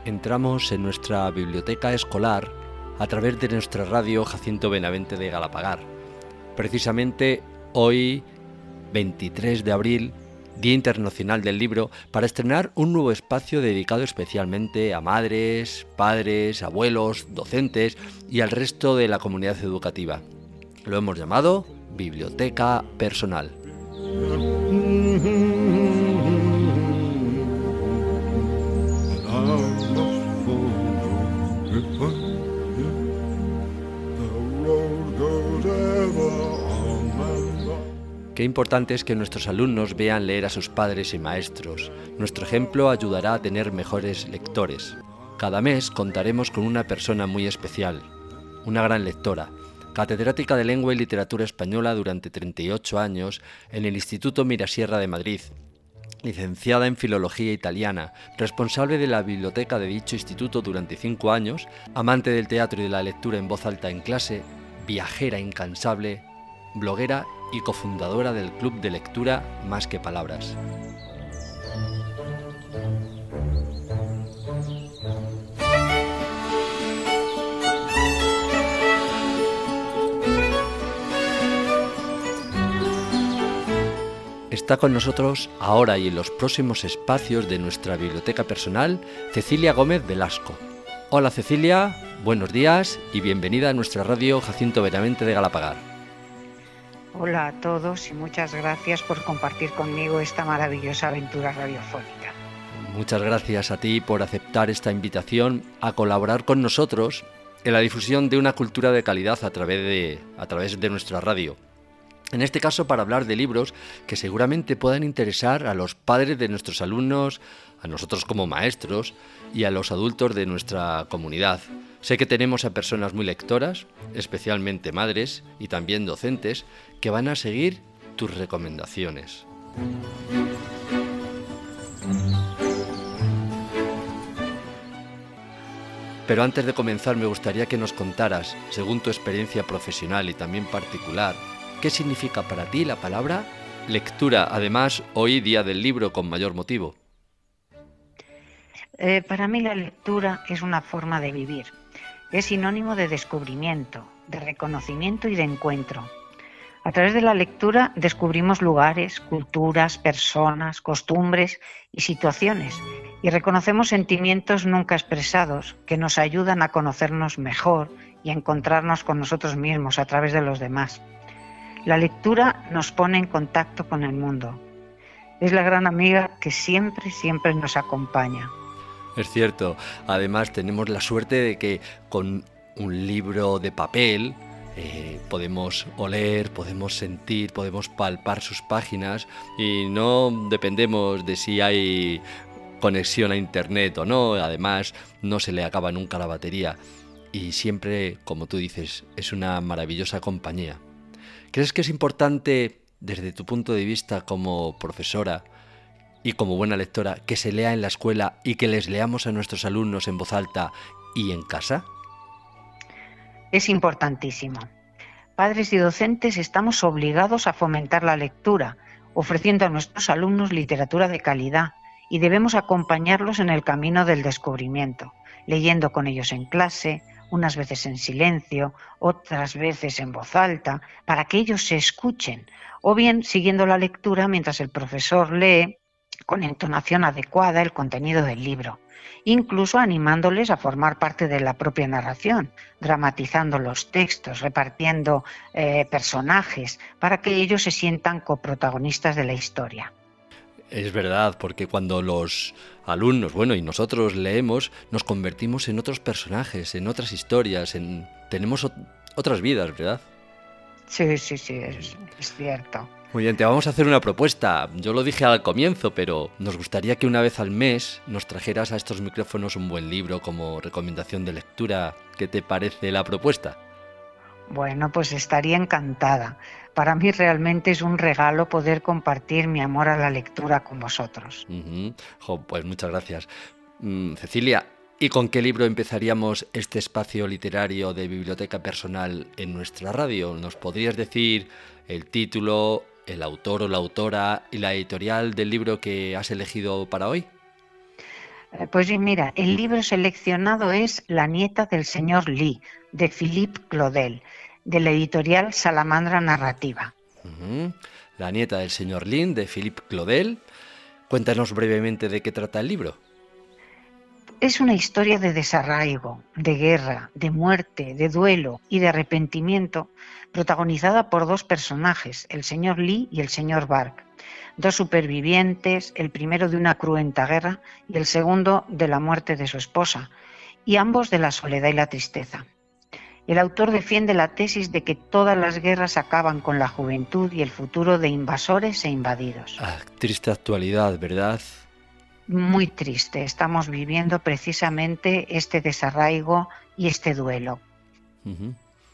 entramos en nuestra biblioteca escolar a través de nuestra radio Jacinto Benavente de Galapagar. Precisamente hoy, 23 de abril, Día Internacional del Libro, para estrenar un nuevo espacio dedicado especialmente a madres, padres, abuelos, docentes y al resto de la comunidad educativa. Lo hemos llamado Biblioteca Personal. Qué importante es que nuestros alumnos vean leer a sus padres y maestros. Nuestro ejemplo ayudará a tener mejores lectores. Cada mes contaremos con una persona muy especial, una gran lectora, catedrática de Lengua y Literatura Española durante 38 años en el Instituto Mirasierra de Madrid, licenciada en Filología Italiana, responsable de la biblioteca de dicho instituto durante 5 años, amante del teatro y de la lectura en voz alta en clase, viajera incansable, bloguera y cofundadora del club de lectura Más que Palabras. Está con nosotros ahora y en los próximos espacios de nuestra biblioteca personal, Cecilia Gómez Velasco. Hola Cecilia, buenos días y bienvenida a nuestra radio Jacinto Benavente de Galapagar. Hola a todos y muchas gracias por compartir conmigo esta maravillosa aventura radiofónica. Muchas gracias a ti por aceptar esta invitación a colaborar con nosotros en la difusión de una cultura de calidad a través de nuestra radio. En este caso para hablar de libros que seguramente puedan interesar a los padres de nuestros alumnos, a nosotros como maestros y a los adultos de nuestra comunidad. Sé que tenemos a personas muy lectoras, especialmente madres y también docentes, que van a seguir tus recomendaciones. Pero antes de comenzar me gustaría que nos contaras, según tu experiencia profesional y también particular, ¿qué significa para ti la palabra lectura? Además, hoy día del libro con mayor motivo. Para mí la lectura es una forma de vivir. Es sinónimo de descubrimiento, de reconocimiento y de encuentro. A través de la lectura descubrimos lugares, culturas, personas, costumbres y situaciones y reconocemos sentimientos nunca expresados que nos ayudan a conocernos mejor y a encontrarnos con nosotros mismos a través de los demás. La lectura nos pone en contacto con el mundo. Es la gran amiga que siempre nos acompaña. Es cierto, además tenemos la suerte de que con un libro de papel podemos oler, podemos sentir, podemos palpar sus páginas y no dependemos de si hay conexión a internet o no. Además, no se le acaba nunca la batería y siempre, como tú dices, es una maravillosa compañía. ¿Crees que es importante, desde tu punto de vista como profesora y como buena lectora, que se lea en la escuela y que les leamos a nuestros alumnos en voz alta y en casa? Es importantísimo. Padres y docentes estamos obligados a fomentar la lectura, ofreciendo a nuestros alumnos literatura de calidad y debemos acompañarlos en el camino del descubrimiento, leyendo con ellos en clase, unas veces en silencio, otras veces en voz alta, para que ellos se escuchen, o bien siguiendo la lectura mientras el profesor lee con entonación adecuada el contenido del libro, incluso animándoles a formar parte de la propia narración, dramatizando los textos, repartiendo personajes, para que ellos se sientan coprotagonistas de la historia. Es verdad, porque cuando los alumnos, y nosotros leemos, nos convertimos en otros personajes, en otras historias, tenemos otras vidas, ¿verdad? Sí, es cierto. Muy bien, te vamos a hacer una propuesta. Yo lo dije al comienzo, pero nos gustaría que una vez al mes nos trajeras a estos micrófonos un buen libro como recomendación de lectura. ¿Qué te parece la propuesta? Bueno, pues estaría encantada. Para mí realmente es un regalo poder compartir mi amor a la lectura con vosotros. Pues muchas gracias. Cecilia, ¿y con qué libro empezaríamos este espacio literario de biblioteca personal en nuestra radio? ¿Nos podrías decir el título, el autor o la autora y la editorial del libro que has elegido para hoy? Pues bien, mira, el libro seleccionado es La nieta del señor Lee, de Philippe Claudel, de la editorial Salamandra Narrativa. Ujú. La nieta del señor Lin, de Philippe Claudel. Cuéntanos brevemente de qué trata el libro. Es una historia de desarraigo, de guerra, de muerte, de duelo y de arrepentimiento, protagonizada por dos personajes, el señor Lee y el señor Bark, dos supervivientes, el primero de una cruenta guerra y el segundo de la muerte de su esposa, y ambos de la soledad y la tristeza. El autor defiende la tesis de que todas las guerras acaban con la juventud y el futuro de invasores e invadidos. Ah, triste actualidad, ¿verdad? Muy triste, estamos viviendo precisamente este desarraigo y este duelo. Ujú.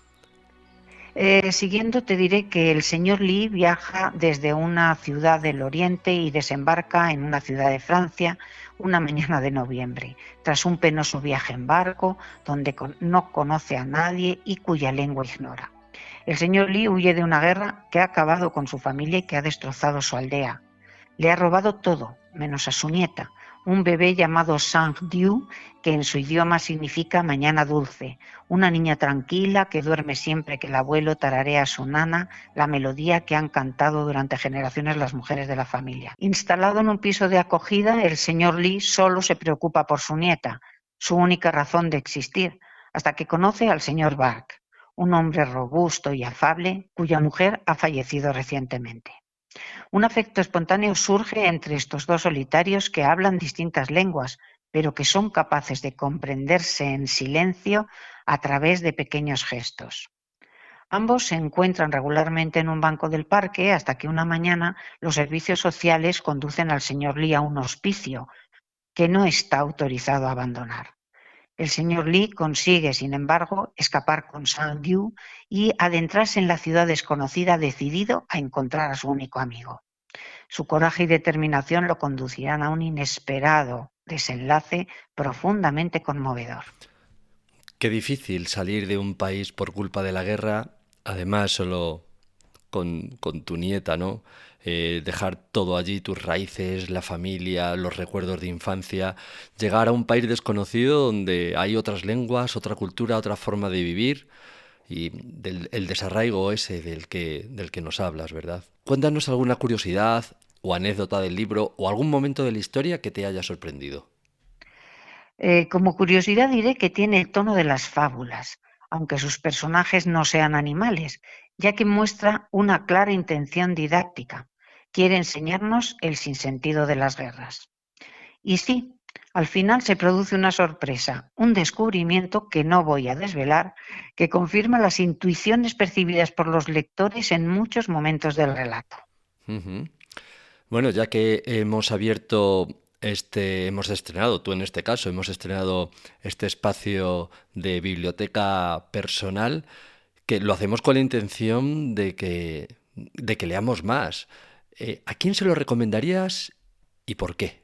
Siguiendo te diré que el señor Lee viaja desde una ciudad del Oriente y desembarca en una ciudad de Francia una mañana de noviembre, tras un penoso viaje en barco donde no conoce a nadie y cuya lengua ignora. El señor Lee huye de una guerra que ha acabado con su familia y que ha destrozado su aldea. Le ha robado todo, menos a su nieta, un bebé llamado Sang-Diu, que en su idioma significa mañana dulce, una niña tranquila que duerme siempre que el abuelo tararea a su nana la melodía que han cantado durante generaciones las mujeres de la familia. Instalado en un piso de acogida, el señor Lee solo se preocupa por su nieta, su única razón de existir, hasta que conoce al señor Bark, un hombre robusto y afable cuya mujer ha fallecido recientemente. Un afecto espontáneo surge entre estos dos solitarios que hablan distintas lenguas, pero que son capaces de comprenderse en silencio a través de pequeños gestos. Ambos se encuentran regularmente en un banco del parque hasta que una mañana los servicios sociales conducen al señor Lee a un hospicio que no está autorizado a abandonar. El señor Lee consigue, sin embargo, escapar con Sang-Yu y adentrarse en la ciudad desconocida decidido a encontrar a su único amigo. Su coraje y determinación lo conducirán a un inesperado desenlace profundamente conmovedor. Qué difícil salir de un país por culpa de la guerra, además solo con tu nieta, ¿no? Dejar todo allí, tus raíces, la familia, los recuerdos de infancia, llegar a un país desconocido donde hay otras lenguas, otra cultura, otra forma de vivir y el desarraigo ese del que nos hablas, ¿verdad? Cuéntanos alguna curiosidad o anécdota del libro o algún momento de la historia que te haya sorprendido. Como curiosidad diré que tiene el tono de las fábulas, aunque sus personajes no sean animales, ya que muestra una clara intención didáctica. Quiere enseñarnos el sinsentido de las guerras. Y sí, al final se produce una sorpresa, un descubrimiento que no voy a desvelar, que confirma las intuiciones percibidas por los lectores en muchos momentos del relato. Ujú. Bueno, ya que hemos estrenado, tú en este caso, hemos estrenado este espacio de biblioteca personal, que lo hacemos con la intención de que leamos más. ¿A quién se lo recomendarías y por qué?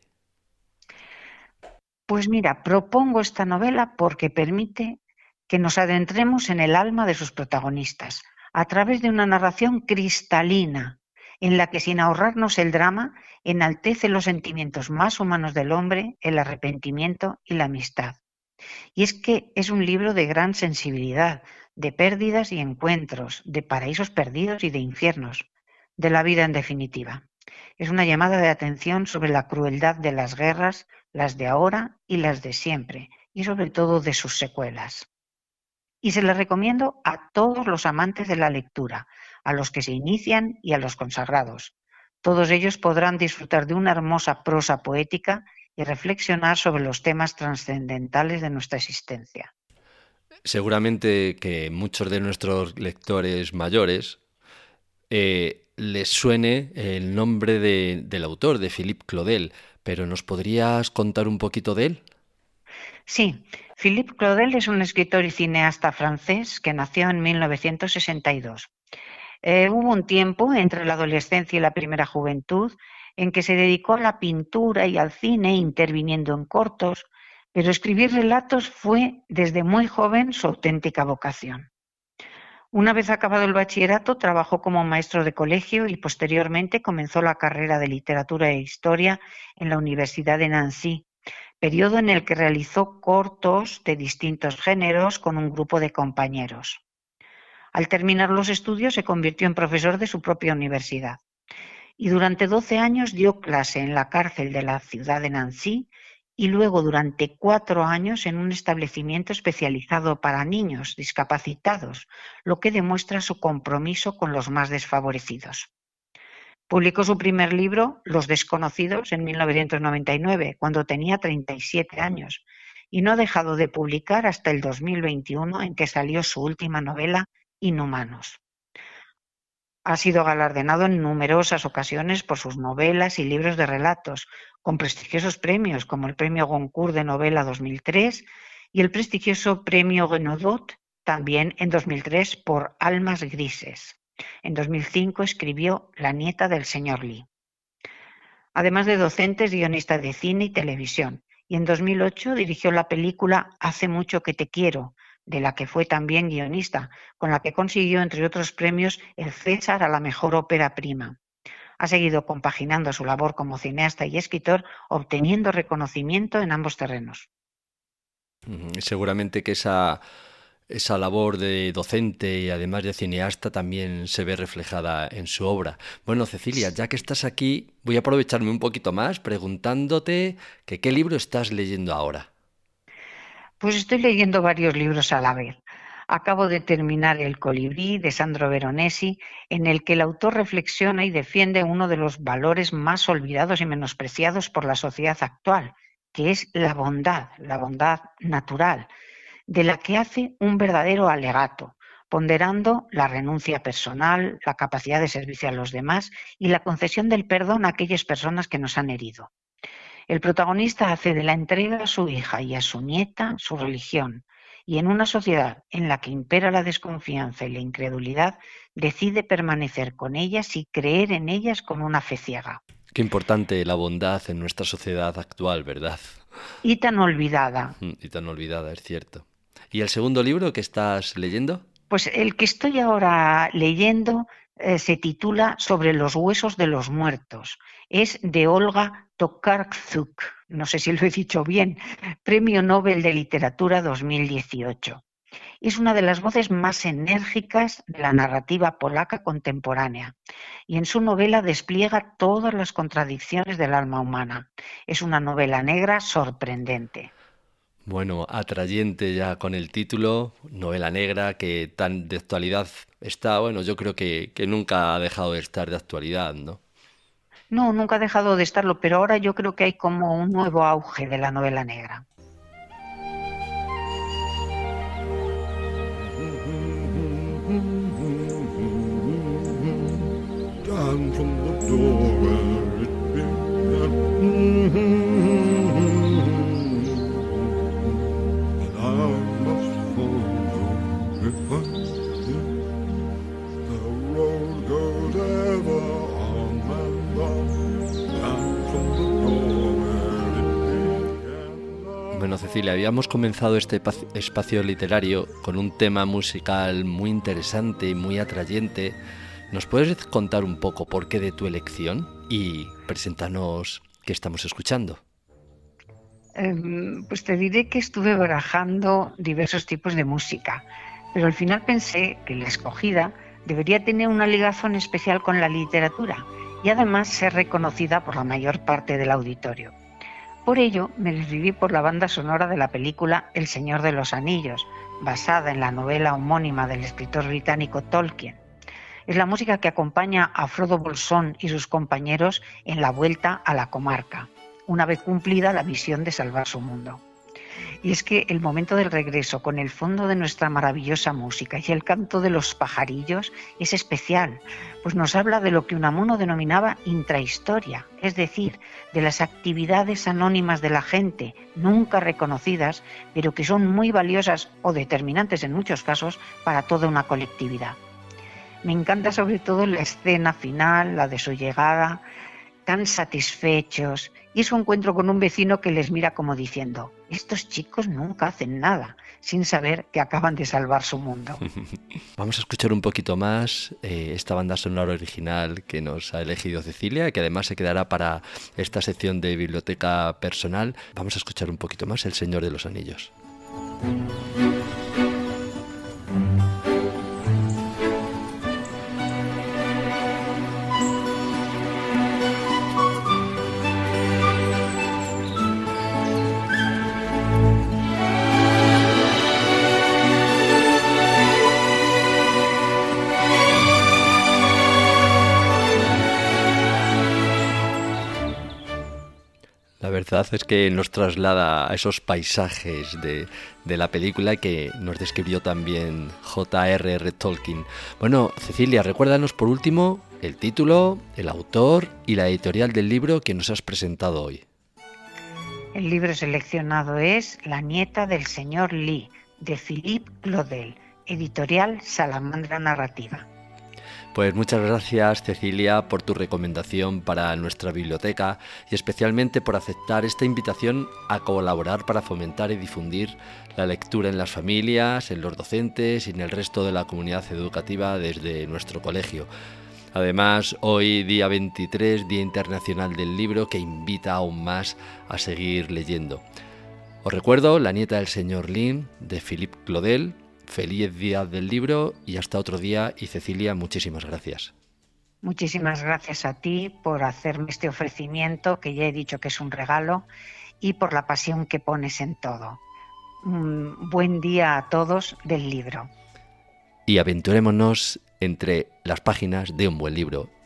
Pues mira, propongo esta novela porque permite que nos adentremos en el alma de sus protagonistas, a través de una narración cristalina, en la que sin ahorrarnos el drama, enaltece los sentimientos más humanos del hombre, el arrepentimiento y la amistad. Y es que es un libro de gran sensibilidad, de pérdidas y encuentros, de paraísos perdidos y de infiernos, de la vida en definitiva. Es una llamada de atención sobre la crueldad de las guerras, las de ahora y las de siempre, y sobre todo de sus secuelas. Y se le recomiendo a todos los amantes de la lectura, a los que se inician y a los consagrados. Todos ellos podrán disfrutar de una hermosa prosa poética y reflexionar sobre los temas trascendentales de nuestra existencia. Seguramente que muchos de nuestros lectores mayores les suene el nombre del autor, de Philippe Claudel, pero ¿nos podrías contar un poquito de él? Sí, Philippe Claudel es un escritor y cineasta francés que nació en 1962. Hubo un tiempo entre la adolescencia y la primera juventud en que se dedicó a la pintura y al cine, interviniendo en cortos, pero escribir relatos fue desde muy joven su auténtica vocación. Una vez acabado el bachillerato, trabajó como maestro de colegio y posteriormente comenzó la carrera de literatura e historia en la Universidad de Nancy, periodo en el que realizó cortos de distintos géneros con un grupo de compañeros. Al terminar los estudios se convirtió en profesor de su propia universidad y durante 12 años dio clase en la cárcel de la ciudad de Nancy y luego durante 4 años en un establecimiento especializado para niños discapacitados, lo que demuestra su compromiso con los más desfavorecidos. Publicó su primer libro, Los desconocidos, en 1999, cuando tenía 37 años, y no ha dejado de publicar hasta el 2021, en que salió su última novela, Inhumanos. Ha sido galardonado en numerosas ocasiones por sus novelas y libros de relatos, con prestigiosos premios como el Premio Goncourt de Novela 2003 y el prestigioso Premio Renaudot, también en 2003 por Almas Grises. En 2005 escribió La nieta del señor Lee. Además de docente, es guionista de cine y televisión, y en 2008 dirigió la película Hace mucho que te quiero, de la que fue también guionista, con la que consiguió, entre otros premios, el César a la mejor ópera prima. Ha seguido compaginando su labor como cineasta y escritor, obteniendo reconocimiento en ambos terrenos. Seguramente que esa labor de docente y además de cineasta también se ve reflejada en su obra. Bueno, Cecilia, ya que estás aquí, voy a aprovecharme un poquito más preguntándote que qué libro estás leyendo ahora. Pues estoy leyendo varios libros a la vez. Acabo de terminar El colibrí de Sandro Veronesi, en el que el autor reflexiona y defiende uno de los valores más olvidados y menospreciados por la sociedad actual, que es la bondad natural, de la que hace un verdadero alegato, ponderando la renuncia personal, la capacidad de servicio a los demás y la concesión del perdón a aquellas personas que nos han herido. El protagonista hace de la entrega a su hija y a su nieta su religión, y en una sociedad en la que impera la desconfianza y la incredulidad, decide permanecer con ellas y creer en ellas con una fe ciega. Qué importante la bondad en nuestra sociedad actual, ¿verdad? Y tan olvidada. Y tan olvidada, es cierto. ¿Y el segundo libro que estás leyendo? Pues el que estoy ahora leyendo se titula Sobre los huesos de los muertos. Es de Olga Tokarczuk, no sé si lo he dicho bien, Premio Nobel de Literatura 2018. Es una de las voces más enérgicas de la narrativa polaca contemporánea y en su novela despliega todas las contradicciones del alma humana. Es una novela negra sorprendente. Bueno, atrayente ya con el título, novela negra que tan de actualidad está, bueno, yo creo que nunca ha dejado de estar de actualidad, ¿no? No, nunca ha dejado de estarlo, pero ahora yo creo que hay como un nuevo auge de la novela negra. Bueno, Cecilia, habíamos comenzado este espacio literario con un tema musical muy interesante y muy atrayente. ¿Nos puedes contar un poco por qué de tu elección y preséntanos qué estamos escuchando? Pues te diré que estuve barajando diversos tipos de música, pero al final pensé que la escogida debería tener una ligazón especial con la literatura y además ser reconocida por la mayor parte del auditorio. Por ello, me decidí por la banda sonora de la película El Señor de los Anillos, basada en la novela homónima del escritor británico Tolkien. Es la música que acompaña a Frodo Bolsón y sus compañeros en la vuelta a la comarca, una vez cumplida la misión de salvar su mundo. Y es que el momento del regreso con el fondo de nuestra maravillosa música y el canto de los pajarillos es especial, pues nos habla de lo que Unamuno denominaba intrahistoria, es decir, de las actividades anónimas de la gente, nunca reconocidas, pero que son muy valiosas o determinantes en muchos casos para toda una colectividad. Me encanta sobre todo la escena final, la de su llegada, tan satisfechos, y su encuentro con un vecino que les mira como diciendo: estos chicos nunca hacen nada, sin saber que acaban de salvar su mundo. Vamos a escuchar un poquito más esta banda sonora original que nos ha elegido Cecilia, que además se quedará para esta sección de biblioteca personal. Vamos a escuchar un poquito más El Señor de los Anillos. La verdad es que nos traslada a esos paisajes de la película que nos describió también J.R.R. Tolkien. Bueno, Cecilia, recuérdanos por último el título, el autor y la editorial del libro que nos has presentado hoy. El libro seleccionado es La nieta del señor Lee, de Philippe Claudel, editorial Salamandra Narrativa. Pues muchas gracias, Cecilia, por tu recomendación para nuestra biblioteca y especialmente por aceptar esta invitación a colaborar para fomentar y difundir la lectura en las familias, en los docentes y en el resto de la comunidad educativa desde nuestro colegio. Además, hoy, día 23, Día Internacional del Libro, que invita aún más a seguir leyendo. Os recuerdo La nieta del señor Lin, de Philippe Claudel. Feliz Día del Libro y hasta otro día. Y Cecilia, muchísimas gracias. Muchísimas gracias a ti por hacerme este ofrecimiento, que ya he dicho que es un regalo, y por la pasión que pones en todo. Buen día a todos del libro. Y aventurémonos entre las páginas de un buen libro.